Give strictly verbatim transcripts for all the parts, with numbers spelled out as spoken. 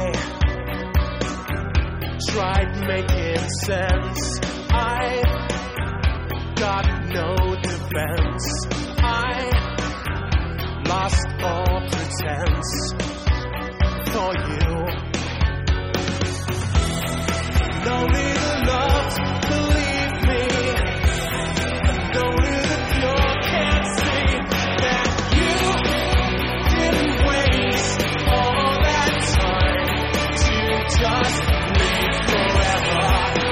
I tried making sense. I got no defense. I lost all pretense for you. No need to love, believe me. No need to pure, can't see that you didn't waste all that time to just live forever.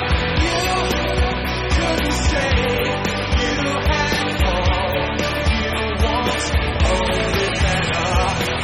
You couldn't say you had all you want, only better.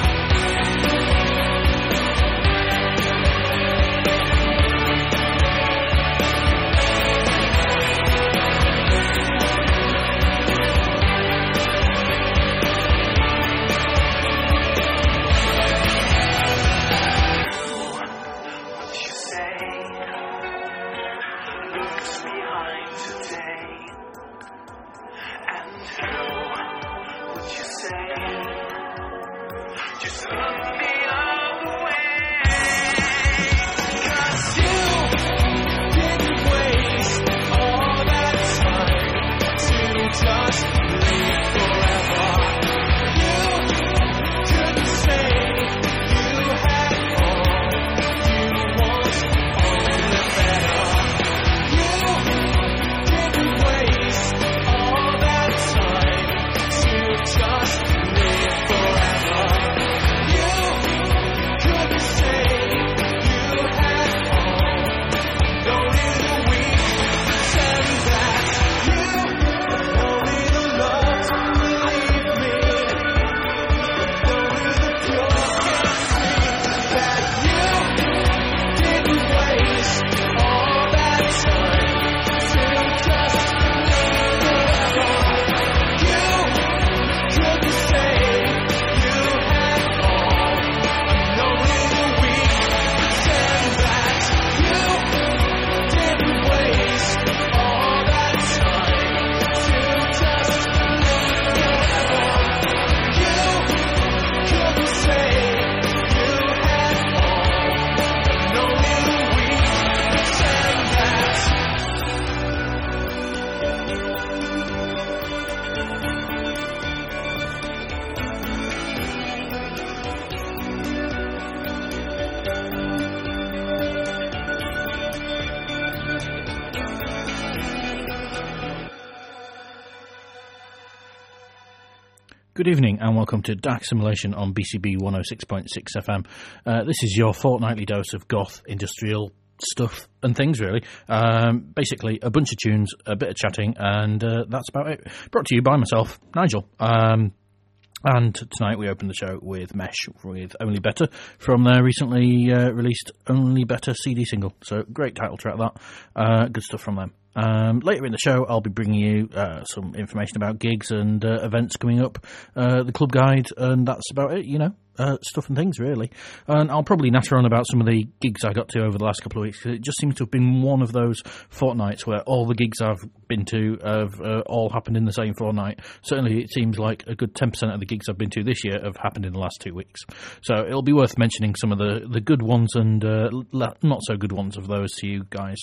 Good evening and welcome to Dark Simulation on B C B one oh six point six F M. Uh, this is your fortnightly dose of goth, industrial stuff and things, really. Um, basically, a bunch of tunes, a bit of chatting, and uh, that's about it. Brought to you by myself, Nigel. Um, and tonight we open the show with Mesh, with Only Better, from their recently uh, released Only Better C D single. So, great title track, that. Uh, good stuff from them. Um, later in the show, I'll be bringing you uh, some information about gigs and uh, events coming up, uh, the club guide, and that's about it, you know, uh, stuff and things, really. And I'll probably natter on about some of the gigs I got to over the last couple of weeks. It just seems to have been one of those fortnights where all the gigs I've been to have uh, all happened in the same fortnight. Certainly, it seems like a good ten percent of the gigs I've been to this year have happened in the last two weeks. So it'll be worth mentioning some of the, the good ones and uh, not so good ones of those to you guys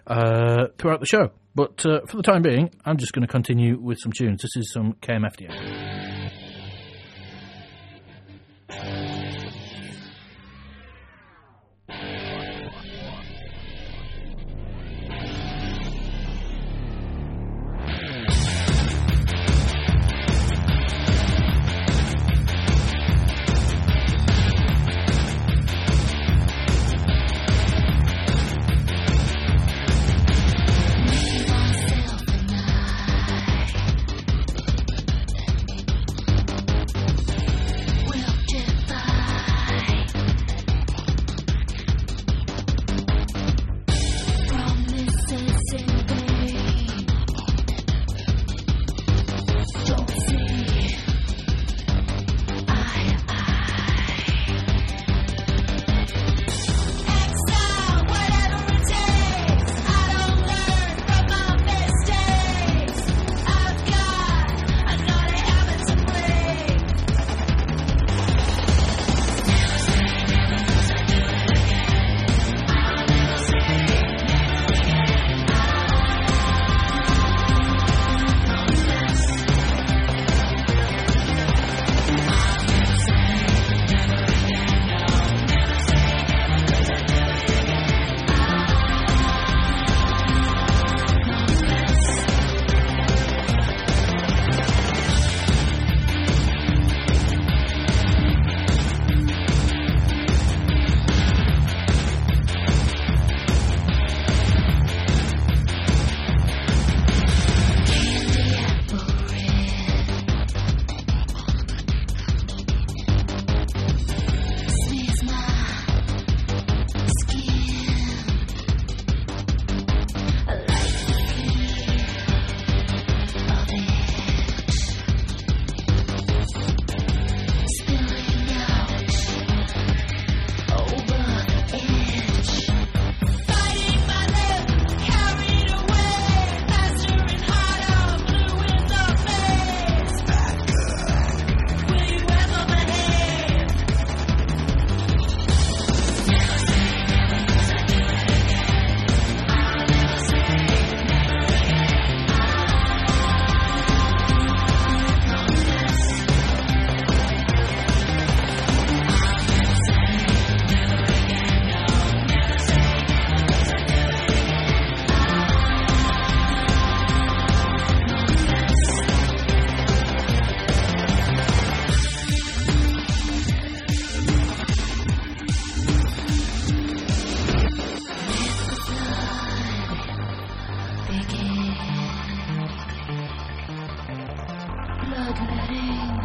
uh, throughout the show. But uh, for the time being, I'm just going to continue with some tunes. This is some K M F D M. bloodletting.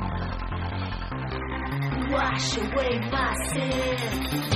Wash away my sin.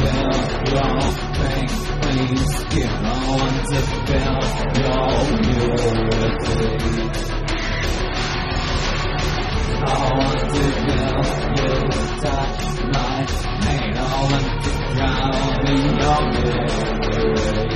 build your thing, please. You don't want to build your unity. I want to build you, touch my pain. I want to drown in your misery.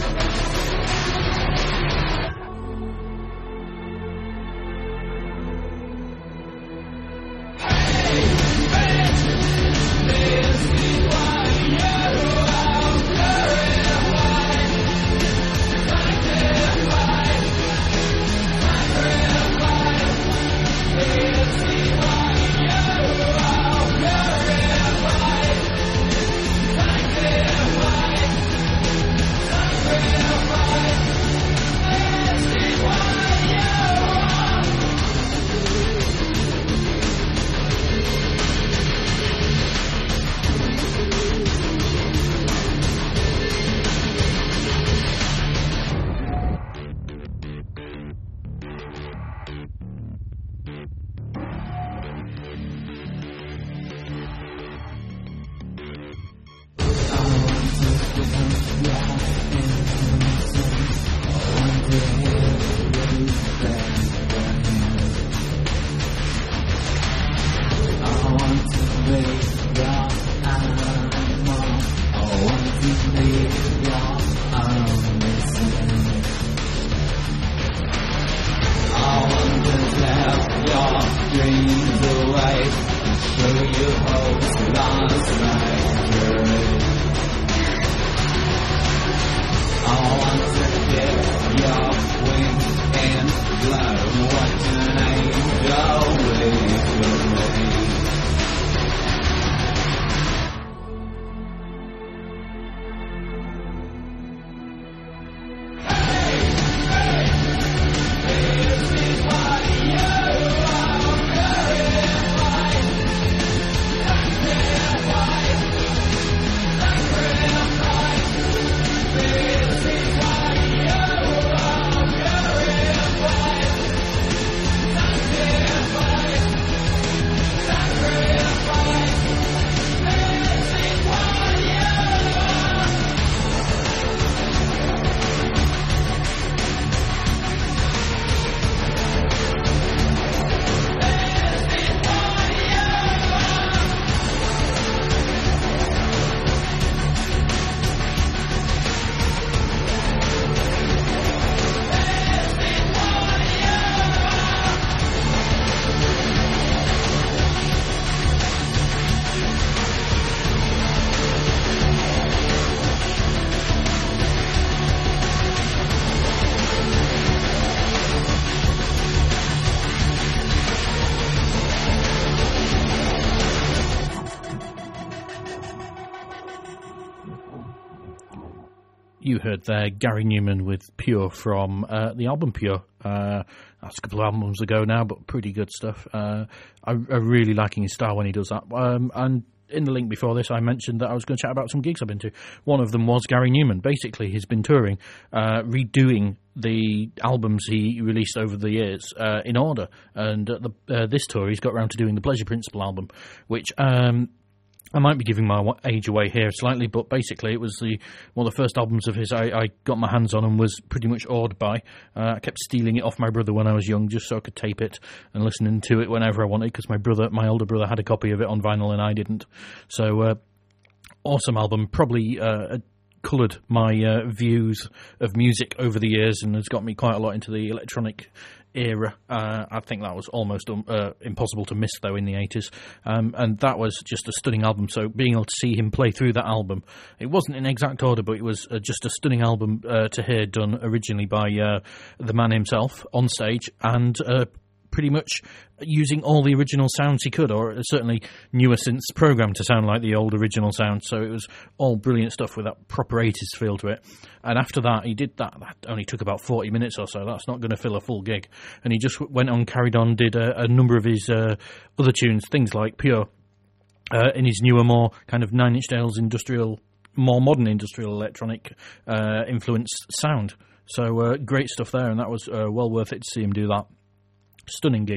You heard there Gary Newman with Pure from uh, the album Pure. Uh, that's a couple of albums ago now, but pretty good stuff. Uh, I, I'm really liking his style when he does that. Um, and in the link before this, I mentioned that I was going to chat about some gigs I've been to. One of them was Gary Newman. Basically, he's been touring, uh, redoing the albums he released over the years uh, in order. And uh, the, uh, this tour, he's got around to doing the Pleasure Principle album, which... Um, I might be giving my age away here slightly, but basically it was the one of the first albums of his I, I got my hands on and was pretty much awed by. Uh, I kept stealing it off my brother when I was young just so I could tape it and listening to it whenever I wanted, because my brother, my older brother, had a copy of it on vinyl and I didn't. So, uh, awesome album, probably uh, coloured my uh, views of music over the years and has got me quite a lot into the electronic era. Uh, I think that was almost um, uh, impossible to miss, though, in the eighties. Um, and that was just a stunning album. So being able to see him play through that album, it wasn't in exact order, but it was uh, just a stunning album uh, to hear, done originally by uh, the man himself on stage, and uh, pretty much using all the original sounds he could, or certainly newer synths programmed to sound like the old original sound. So it was all brilliant stuff with that proper eighties feel to it. And after that, he did that. That only took about forty minutes or so. That's not going to fill a full gig. And he just went on, carried on, did a, a number of his uh, other tunes, things like Pure, uh, in his newer, more kind of Nine Inch Nails industrial, more modern industrial electronic uh, influenced sound. So uh, great stuff there, and that was uh, well worth it to see him do that. Stunning gig.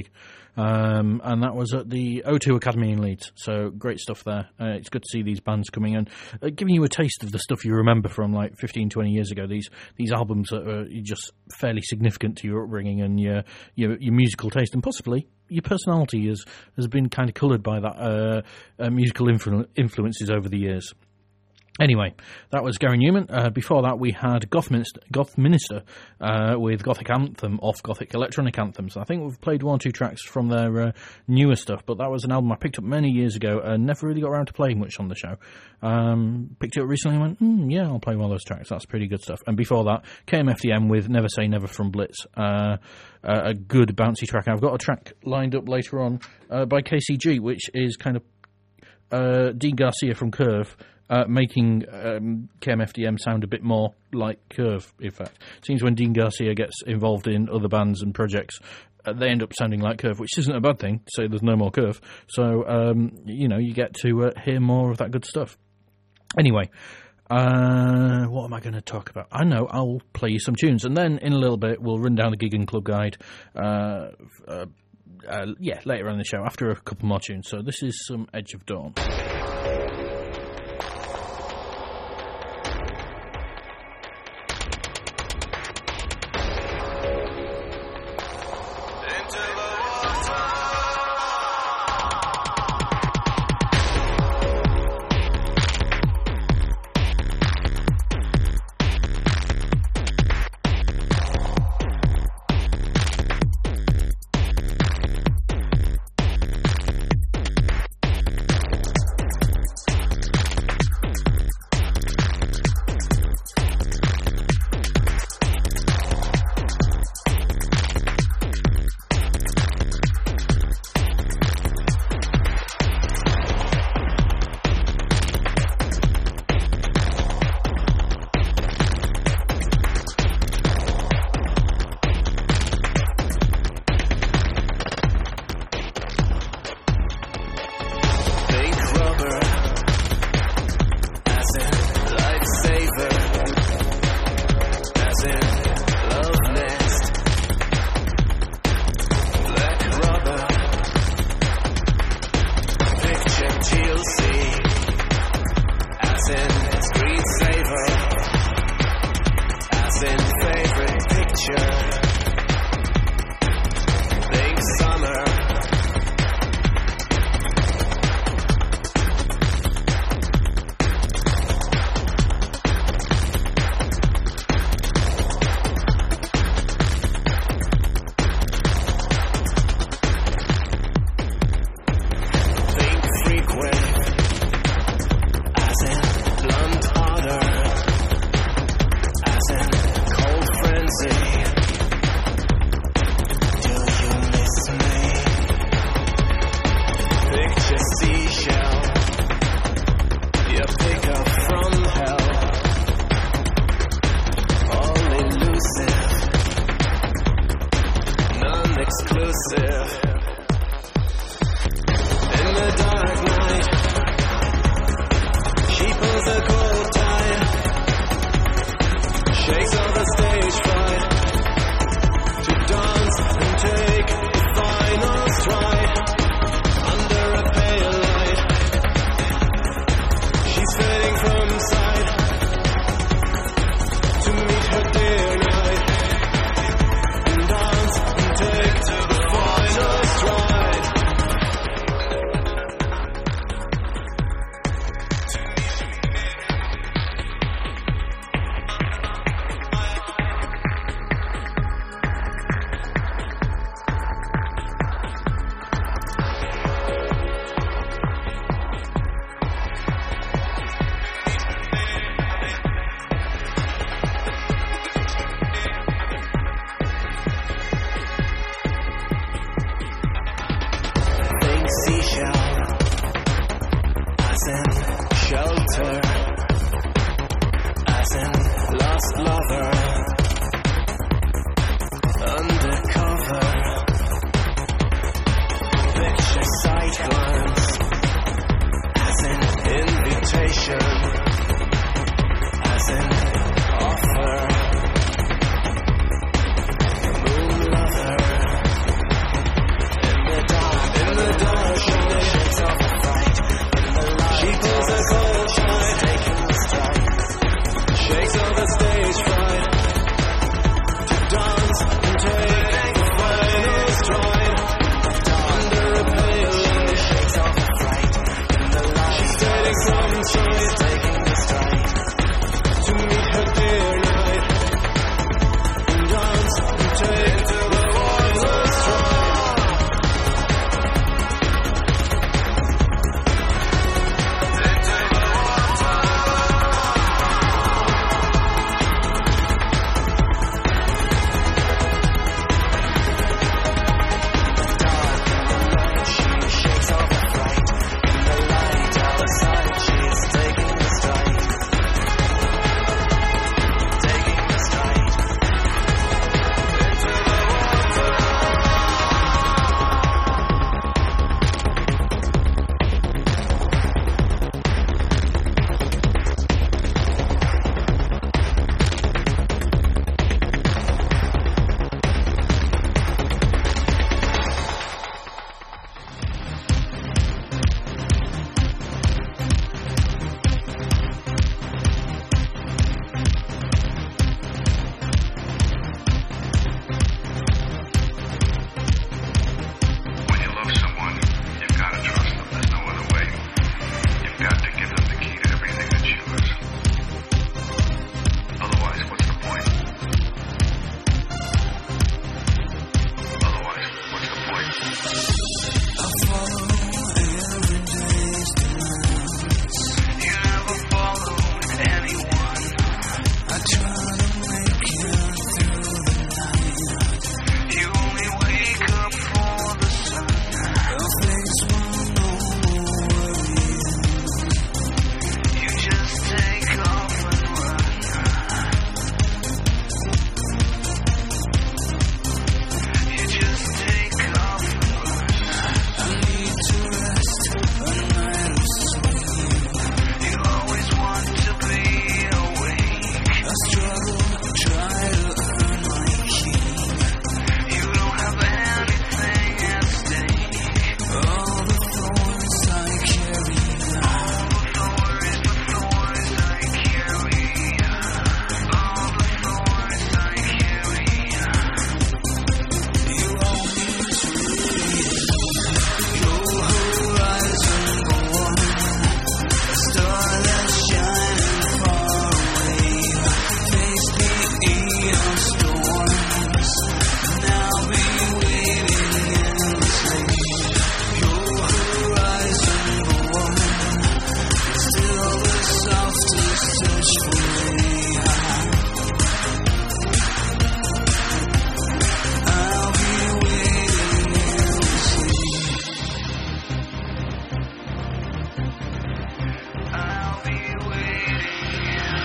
um, and that was at the O two Academy in Leeds. So great stuff there. Uh, it's good to see these bands coming in, uh, giving you a taste of the stuff you remember from like fifteen, twenty years ago. These these albums that are just fairly significant to your upbringing and your your, your musical taste, and possibly your personality has has been kind of coloured by that uh, uh, musical influ- influences over the years. Anyway, that was Gary Newman. Uh, before that, we had Goth Minister, Goth Minister uh, with Gothic Anthem off Gothic Electronic Anthems. I think we've played one or two tracks from their uh, newer stuff, but that was an album I picked up many years ago and never really got around to playing much on the show. Um, picked it up recently and went, mm, yeah, I'll play one of those tracks. That's pretty good stuff. And before that, K M F D M with Never Say Never from Blitz. Uh, uh, a good bouncy track. I've got a track lined up later on uh, by K C G, which is kind of uh, Dean Garcia from Curve, Uh, making um, K M F D M sound a bit more like Curve, in fact. Seems when Dean Garcia gets involved in other bands and projects, uh, they end up sounding like Curve, which isn't a bad thing, so there's no more Curve. So, um, you know, you get to uh, hear more of that good stuff. Anyway, uh, what am I going to talk about? I know, I'll play you some tunes, and then in a little bit we'll run down the gig and club guide, uh, uh, uh, yeah, later on in the show, after a couple more tunes. So this is some Edge of Dawn.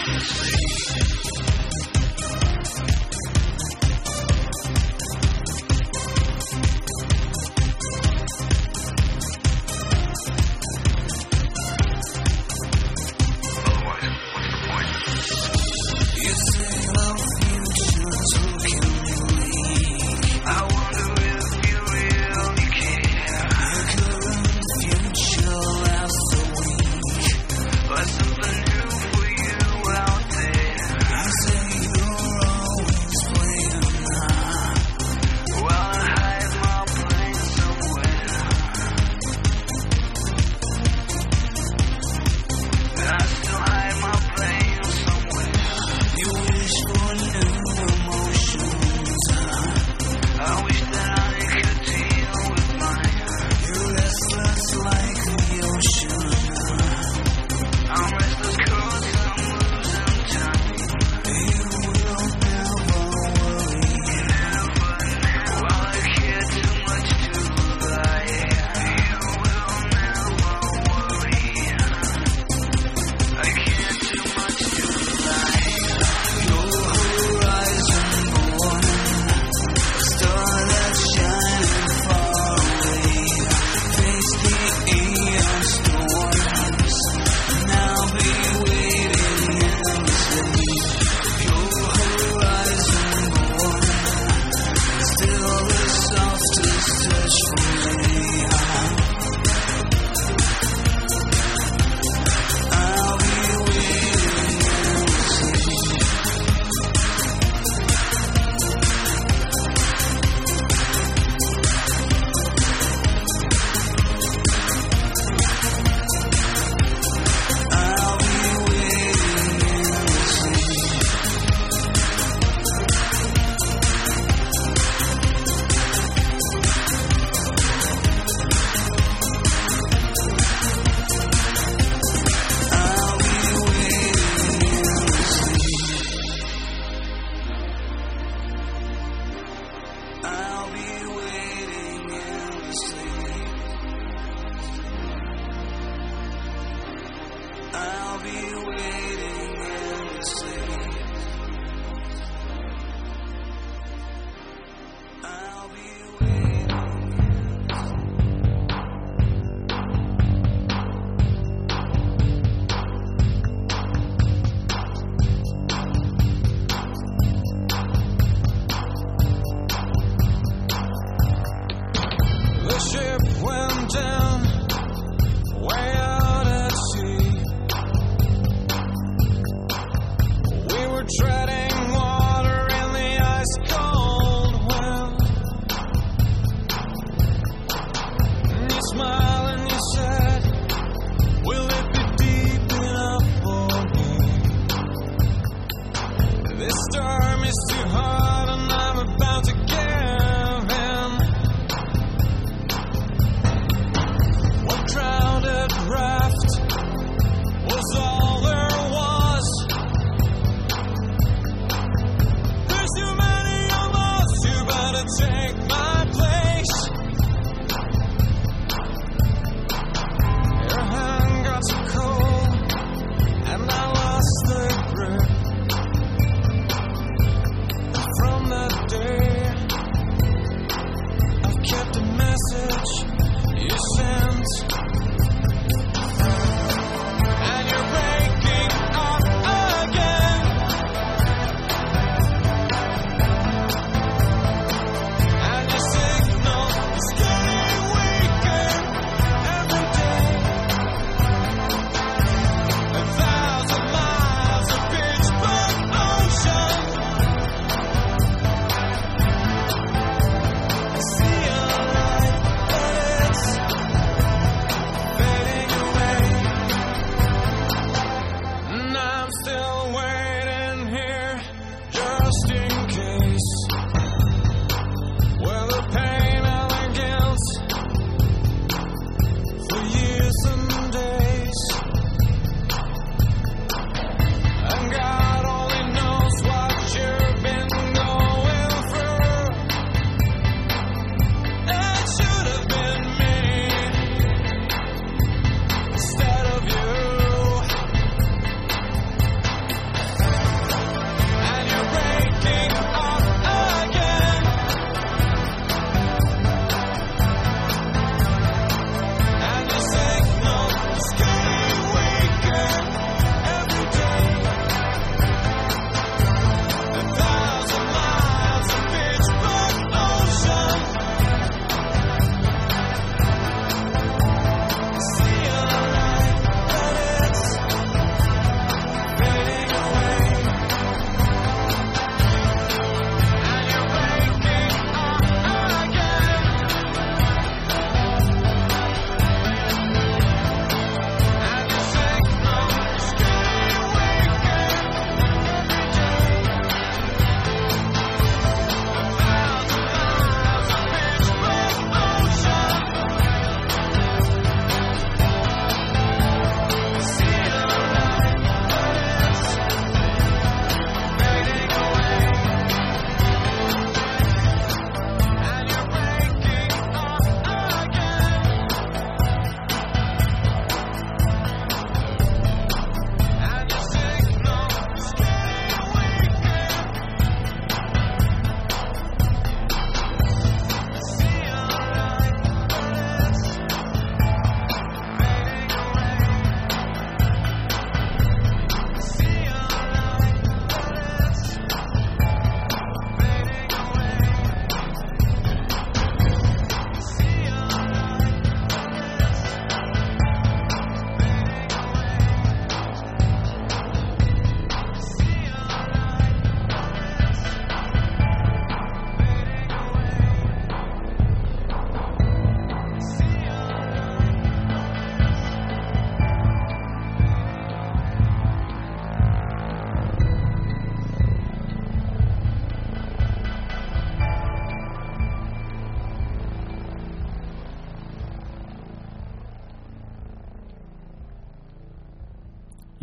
From that day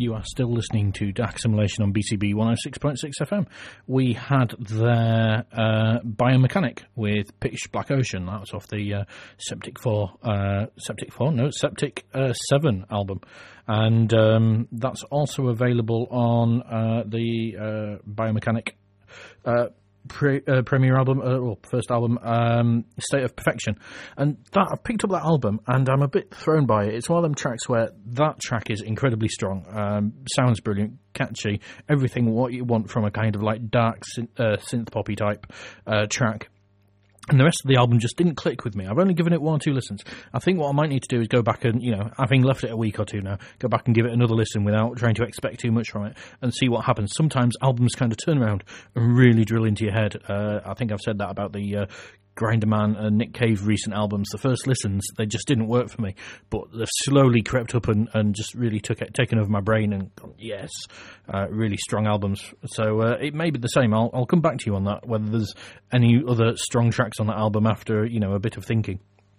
You are still listening to Dark Simulation on B C B one oh six point six F M. We had their uh, Biomechanic with Pitch Black Ocean. That was off the uh, Septic four, uh, Septic four, no, Septic uh, seven album. And um, that's also available on uh, the uh, Biomechanic uh, pre- uh, premiere album, uh, or first album, um, State of Perfection. And that I picked up that album, and I'm a bit thrown by it. It's one of them tracks where that track is incredibly strong, um, sounds brilliant, catchy, everything what you want from a kind of like dark synth, uh, synth poppy type uh, track. And the rest of the album just didn't click with me. I've only given it one or two listens. I think what I might need to do is go back and, you know, having left it a week or two now, go back and give it another listen without trying to expect too much from it and see what happens. Sometimes albums kind of turn around and really drill into your head. Uh, I think I've said that about the uh, Grinderman and Nick Cave recent albums. The first listens, they just didn't work for me, but they've slowly crept up and, and just really took it, taken over my brain and gone, yes, uh, really strong albums. So uh, it may be the same. I'll, I'll come back to you on that, whether there's any other strong tracks on that album after, you know, a bit of thinking.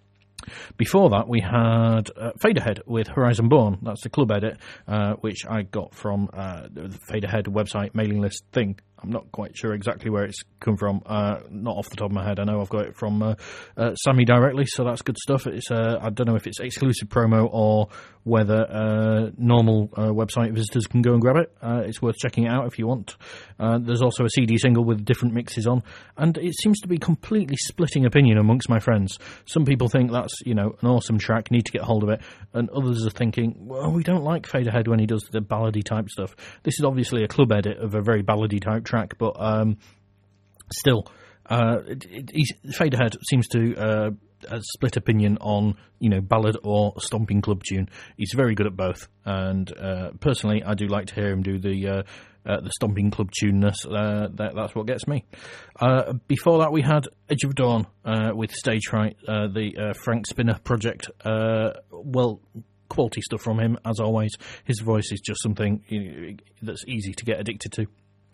Before that, we had uh, Fade Ahead with Horizon Born. That's the club edit, uh, which I got from uh, the Fade Ahead website mailing list thing. I'm not quite sure exactly where it's come from, uh, not off the top of my head. I know I've got it from uh, uh, Sammy directly, so that's good stuff. It's uh, I don't know if it's exclusive promo or whether uh, normal uh, website visitors can go and grab it. Uh, it's worth checking it out if you want. Uh, there's also a C D single with different mixes on, and it seems to be completely splitting opinion amongst my friends. Some people think that's, you know, an awesome track, need to get hold of it, and others are thinking, well, we don't like Fade Ahead when he does the ballady type stuff. This is obviously a club edit of a very ballady type track, but um, still, uh, it, it, he's, Fade Ahead seems to uh, a split opinion on, you know, ballad or stomping club tune. He's very good at both, and uh, personally, I do like to hear him do the uh, uh, the stomping club tuneness. Uh, that, that's what gets me. Uh, before that, we had Edge of Dawn uh, with Stage Fright, uh, the uh, Frank Spinner project. Uh, well. Quality stuff from him, as always. His voice is just something, you know, that's easy to get addicted to.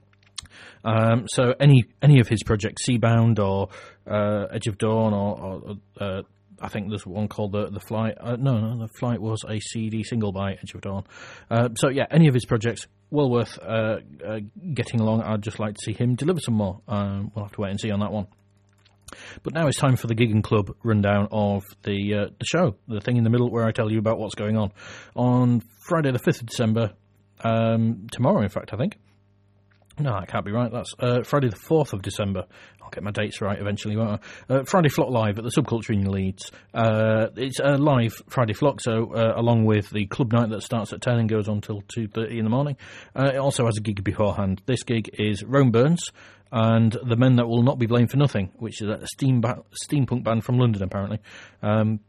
Um, so any any of his projects, Seabound or uh, Edge of Dawn, or, or uh, I think there's one called the the Flight. Uh, no, no, the Flight was a C D single by Edge of Dawn. Uh, so yeah, any of his projects, well worth uh, uh, getting along. I'd just like to see him deliver some more. Um, we'll have to wait and see on that one. But now it's time for the Gig and Club rundown of the uh, the show, the thing in the middle where I tell you about what's going on. On Friday the fifth of December, um, tomorrow in fact, I think. No, that can't be right. That's uh, Friday the fourth of December. I'll get my dates right eventually, won't I? Uh, Friday Flock Live at the Subculture in Leeds. Uh, it's a live Friday Flock, so uh, along with the club night that starts at ten and goes on till two thirty in the morning. Uh, it also has a gig beforehand. This gig is Rome Burns and The Men That Will Not Be Blamed for Nothing, which is a steam ba- steampunk band from London, apparently. Um,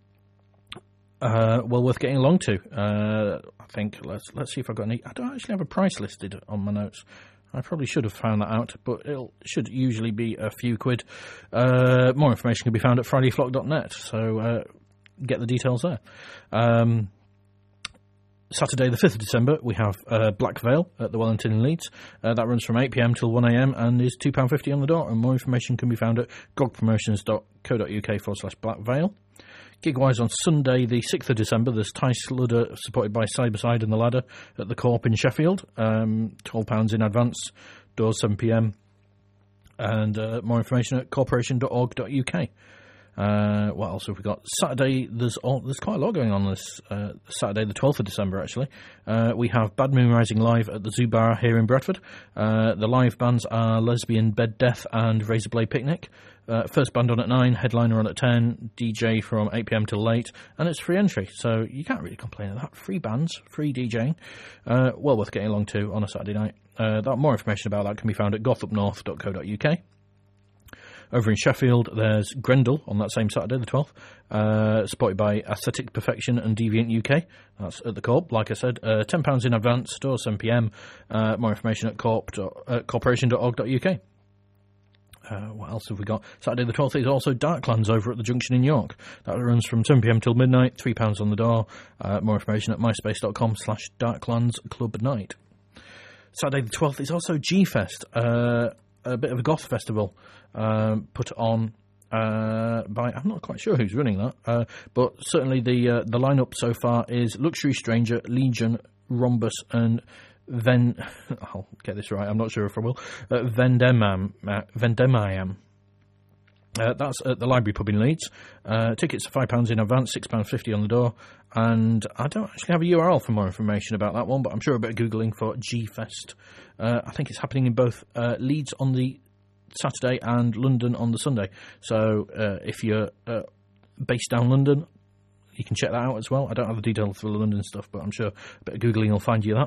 uh, well worth getting along to. Uh, I think, let's let's see if I've got any... I don't actually have a price listed on my notes. I probably should have found that out, but it should usually be a few quid. Uh, more information can be found at friday flock dot net, so uh, get the details there. Um, Saturday the fifth of December, we have uh, Black Veil at the Wellington in Leeds. Uh, that runs from eight p.m. till one a.m. and is two pounds fifty on the door, and more information can be found at gogpromotions dot co dot uk forward slash Black Veil. Gig-wise on Sunday the sixth of December, there's Ty Sludder supported by Cyberside and The Ladder at the Co-op in Sheffield. Um, twelve pounds in advance, doors seven p.m. And uh, more information at corporation dot org dot uk. Uh, what else have we got? Saturday, there's all, there's quite a lot going on this uh, Saturday, the twelfth of December, actually. Uh, we have Bad Moon Rising live at the Zoo Bar here in Bradford. Uh, the live bands are Lesbian Bed Death and Razorblade Picnic. Uh, first band on at nine, headliner on at ten, D J from eight p.m. till late, and it's free entry, so you can't really complain of that. Free bands, free DJing, uh, well worth getting along to on a Saturday night. Uh, that, more information about that can be found at goth up north dot co dot uk. Over in Sheffield, there's Grendel on that same Saturday, the twelfth, uh, supported by Aesthetic Perfection and Deviant U K. That's at the Co-op, like I said. Uh, ten pounds in advance, door seven p.m. Uh, more information at corp. Uh, corporation dot org dot uk. Uh, what else have we got? Saturday the twelfth is also Darklands over at the Junction in York. That runs from seven p.m. till midnight, three pounds on the door. Uh, more information at myspace dot com slash Darklands Club Night. Saturday the twelfth is also G-Fest, uh, a bit of a goth festival um, put on uh, by, I'm not quite sure who's running that, uh, but certainly the uh, the lineup so far is Luxury Stranger, Legion, Rhombus and Ven... I'll get this right, I'm not sure if I will. Uh, Vendemam. Uh, Vendemiam. Uh, that's at the Library Pub in Leeds. Uh, tickets are five pounds in advance, six pounds fifty on the door. And I don't actually have a U R L for more information about that one, but I'm sure a bit of Googling for G-Fest. Uh, I think it's happening in both uh, Leeds on the Saturday and London on the Sunday. So uh, if you're uh, based down London, you can check that out as well. I don't have the details for the London stuff, but I'm sure a bit of Googling will find you that.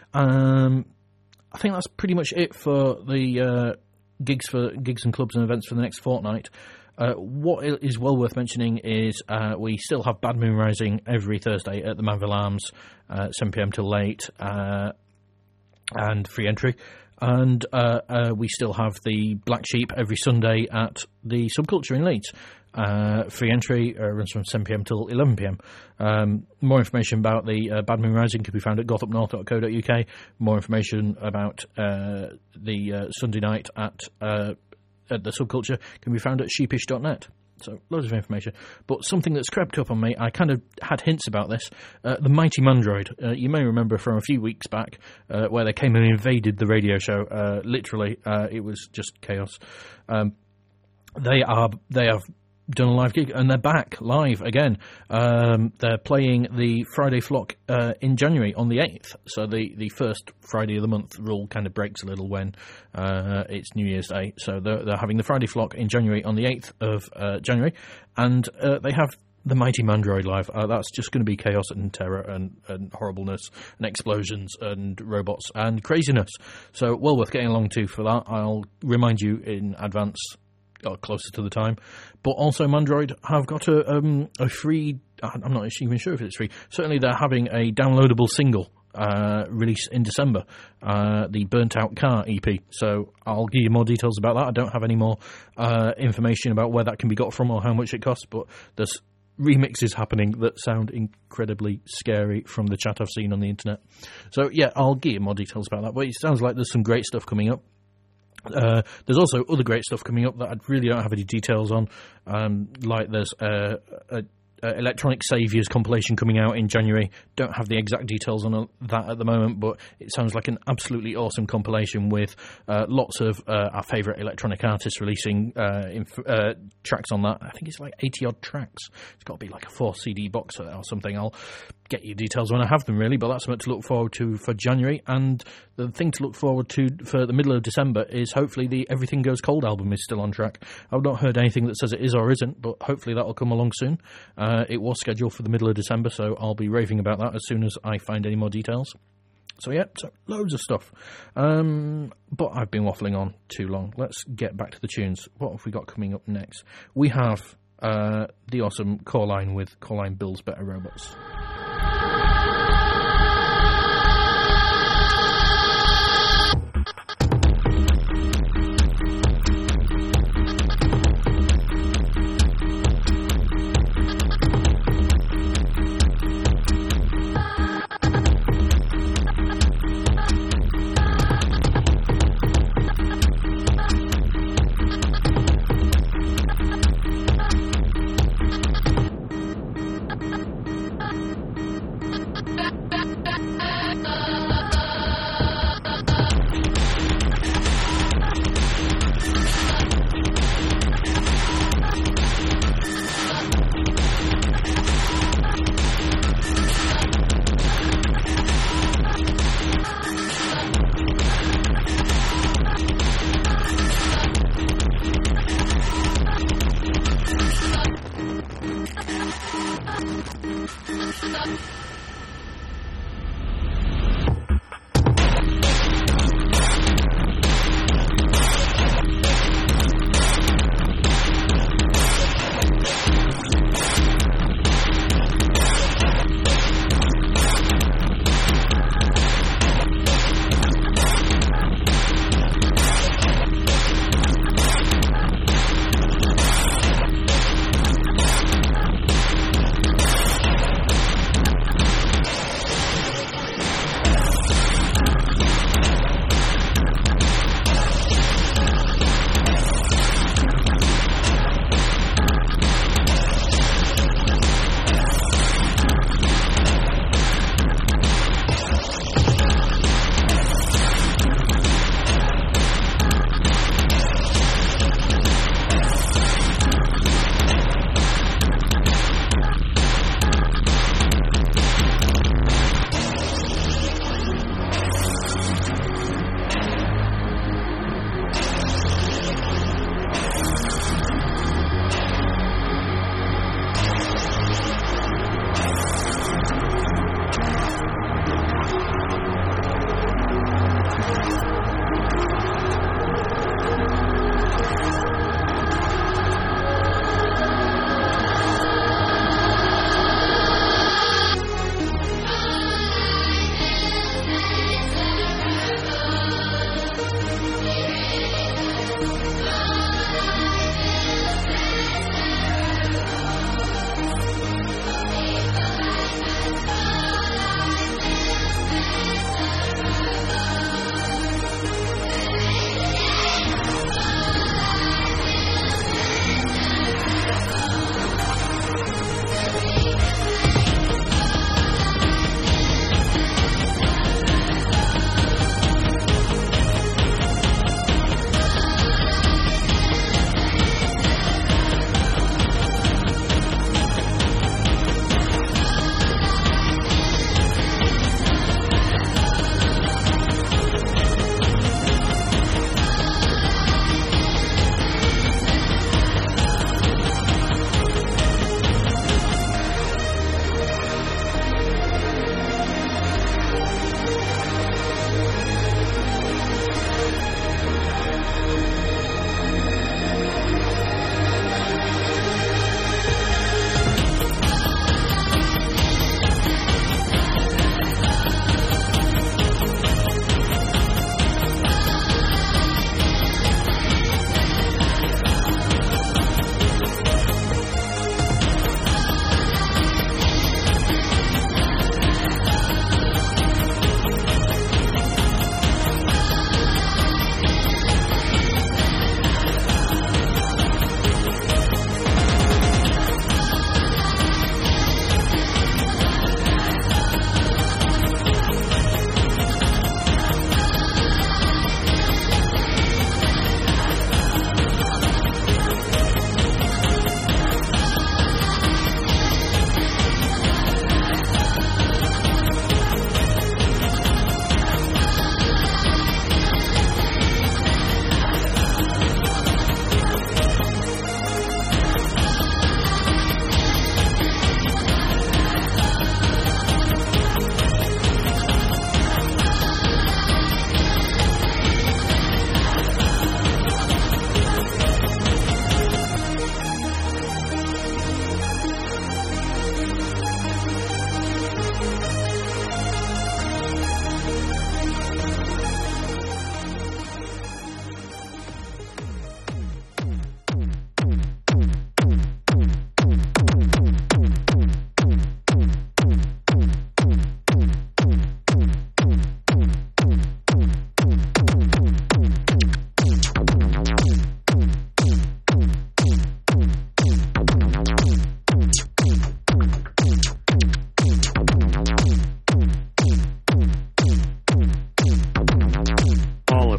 Um, I think that's pretty much it for the... Uh, gigs for gigs and clubs and events for the next fortnight. Uh, what is well worth mentioning is uh, we still have Bad Moon Rising every Thursday at the Manville Arms, uh, seven p.m. till late, uh, and free entry. And uh, uh, we still have the Black Sheep every Sunday at the Subculture in Leeds. Uh, free entry uh, runs from seven p.m. till eleven p.m. Um, more information about the uh, Bad Moon Rising can be found at goth up north dot co dot uk. More information about uh, the uh, Sunday night at uh, at the Subculture can be found at sheepish dot net. So loads of information. But something that's crept up on me, I kind of had hints about this. Uh, the Mighty Mandroid. Uh, you may remember from a few weeks back uh, where they came and invaded the radio show. Uh, literally, uh, it was just chaos. Um, they are they have done a live gig and they're back live again. Um, they're playing the Friday Flock uh, in January on the eighth. So the, the first Friday of the month rule kind of breaks a little when uh, it's New Year's Day. So they're, they're having the Friday Flock in January on the eighth of uh, January. And uh, they have the Mighty Mandroid live. Uh, that's just going to be chaos and terror and, and horribleness and explosions and robots and craziness. So well worth getting along to for that. I'll remind you in advance or closer to the time. But also Mandroid have got a um, a free, I'm not even sure if it's free, certainly they're having a downloadable single uh, release in December, uh, the Burnt Out Car E P. So I'll give you more details about that. I don't have any more uh, information about where that can be got from or how much it costs, but there's remixes happening that sound incredibly scary from the chat I've seen on the internet. So yeah, I'll give you more details about that. But it sounds like there's some great stuff coming up. Uh, there's also other great stuff coming up that I really don't have any details on, um, like there's uh, a, a Electronic Saviours compilation coming out in January. Don't have the exact details on that at the moment, but it sounds like an absolutely awesome compilation with uh, lots of uh, our favourite electronic artists releasing uh, inf- uh, tracks on that. I think it's like eighty odd tracks. It's got to be like a four C D box or something. I'll get you details when I have them, really, but that's something to look forward to for January. And the thing to look forward to for the middle of December is hopefully the Everything Goes Cold album is still on track. I've not heard anything that says it is or isn't, but hopefully that'll come along soon. Uh, it was scheduled for the middle of December, so I'll be raving about that as soon as I find any more details. So yeah, so loads of stuff. Um, but I've been waffling on too long. Let's get back to the tunes. What have we got coming up next? We have uh, the awesome Coreline with Coreline Builds Better Robots.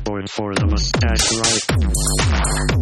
point four, the mustache right.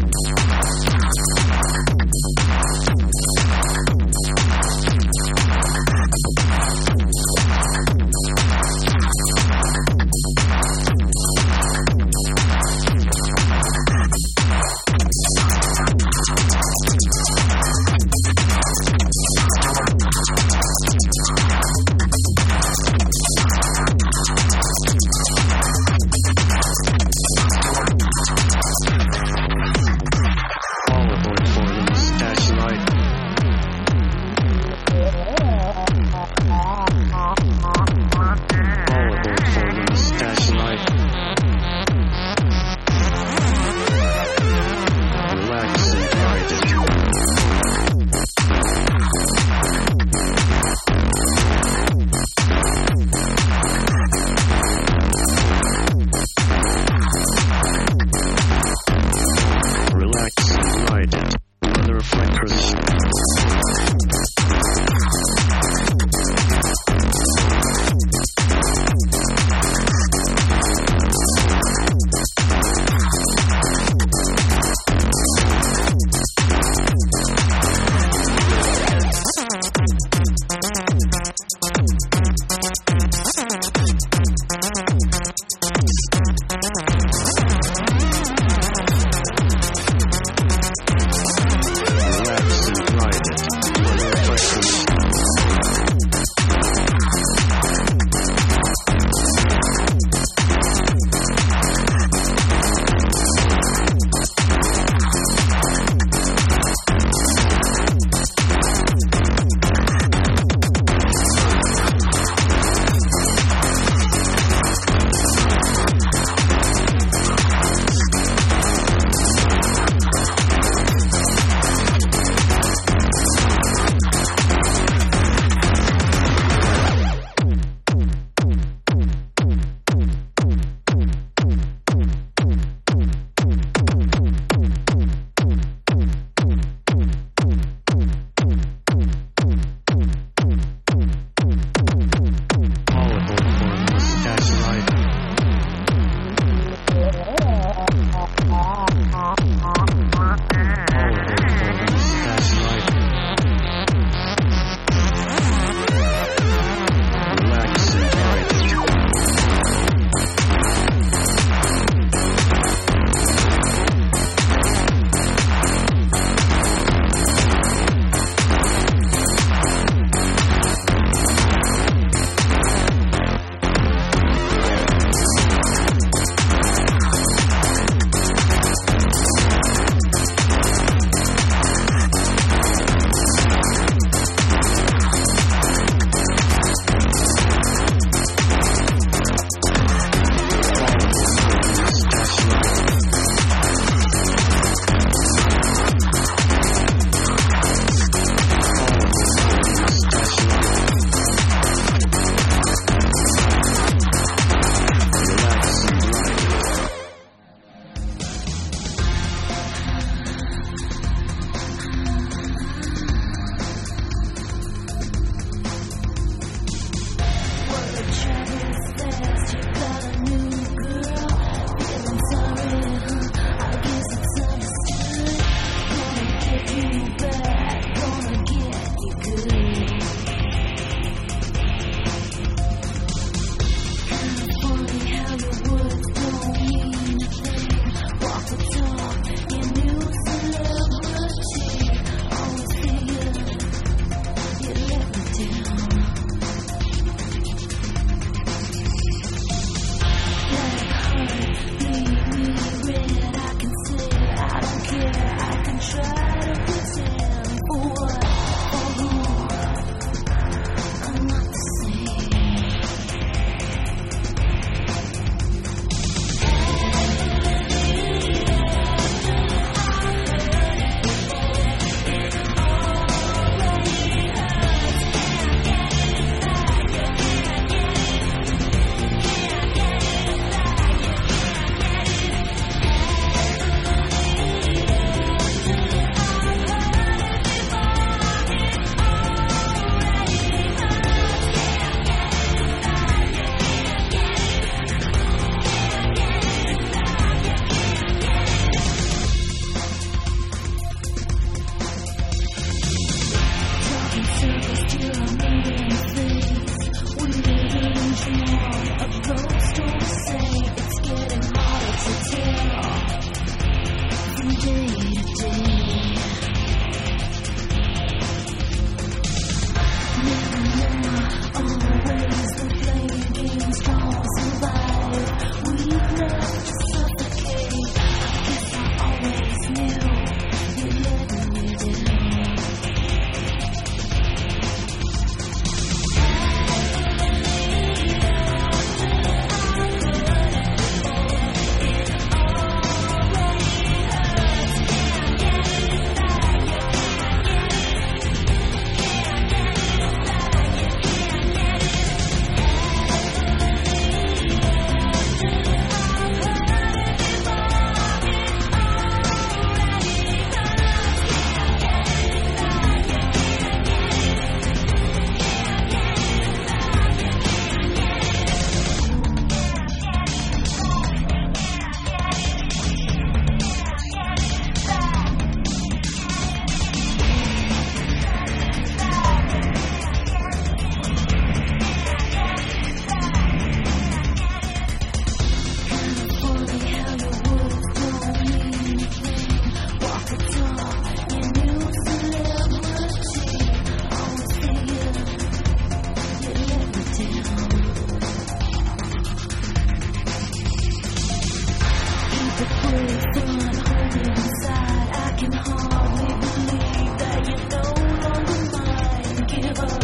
The proof I'm holding inside, I can hardly believe that you're no longer mine. Give up.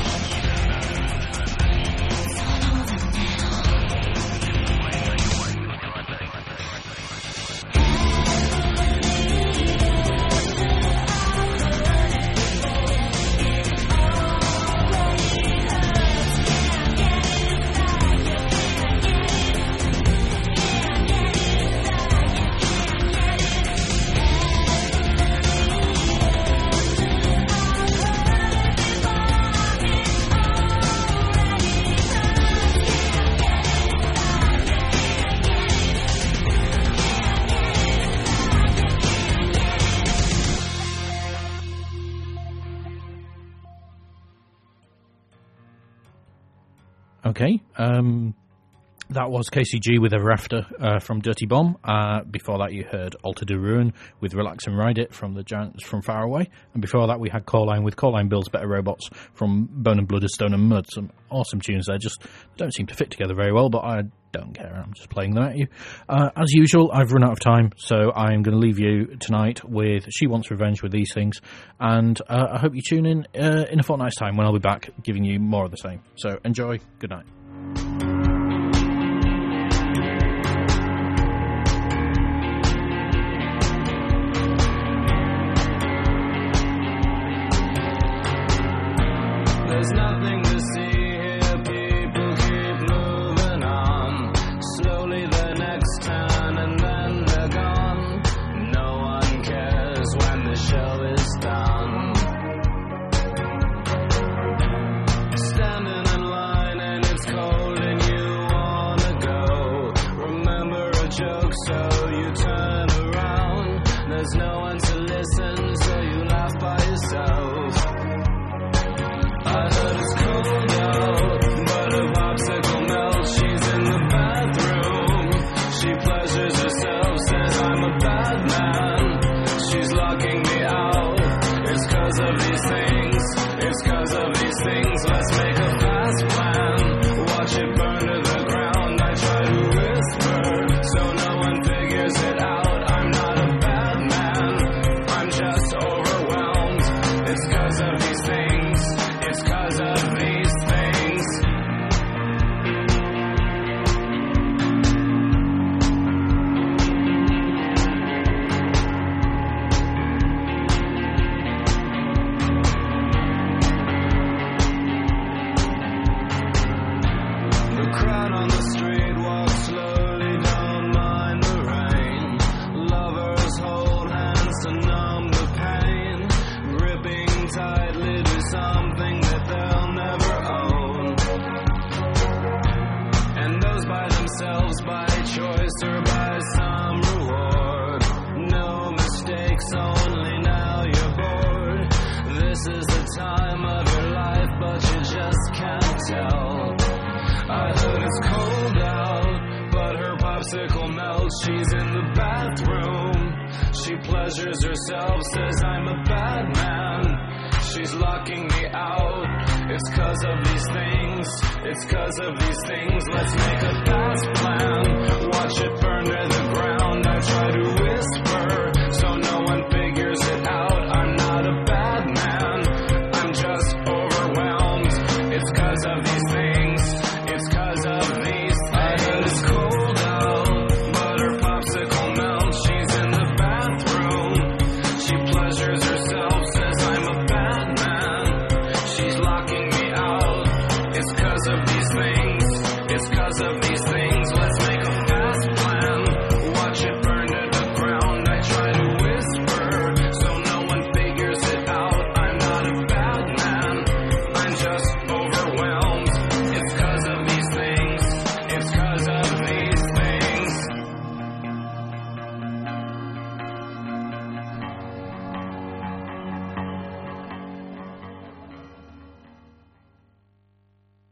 It's all over now. Okay, um, that was K C G with Ever After uh, from Dirty Bomb. Uh, before that, you heard Alter de Ruin with Relax and Ride It from the Giants from Far Away. And before that, we had Coraline with Coraline Builds Better Robots from Bone and Blood of Stone and Mud. Some awesome tunes there, just don't seem to fit together very well, but I don't care. I'm just playing them at you. Uh, as usual, I've run out of time, so I'm going to leave you tonight with She Wants Revenge with these things. And uh, I hope you tune in uh, in a fortnight's time when I'll be back giving you more of the same. So enjoy. Good night. There's nothing to see here, people keep moving on. Slowly the next turn and then they're gone. No one cares when the show is done. Standing in line and it's cold and you wanna go. Remember a joke so you turn around. There's no one to listen so you laugh by yourself. I heard it's cold out, but her popsicle melts. She's in the bathroom. She pleasures herself, says I'm a bad man. She's locking me out. It's cause of these things. It's cause of these things. Let's make a fast plan. Watch it burn to the ground. I try to whisper so no one figures it out. I'm not a bad man. I'm just overwhelmed. It's cause of these things. It's cause of these things. The crowd on the street walks slowly, don't mind the rain. Lovers hold hands to numb the pain. Gripping tightly to something that they'll never own. And those by themselves, by choice or by some reward. No mistakes, only now you're bored. This is the time of your life, but you just can't tell. I heard it's cold out, but her popsicle melts. She's in the bathroom. She pleasures herself, says I'm a bad man. She's locking me out. It's cause of these things. It's cause of these things. Let's make a fast plan. Watch it burn to the ground. I try to whisper so no one figures it out. I'm not a bad man. I'm just overwhelmed. It's cause of these things. It's cause of these things. I heard it's cold out, but her popsicle melts. She's in the bathroom. She pleasures herself, says I'm a bad man. She's locking me out. It's cause of these things. It's cause of these things.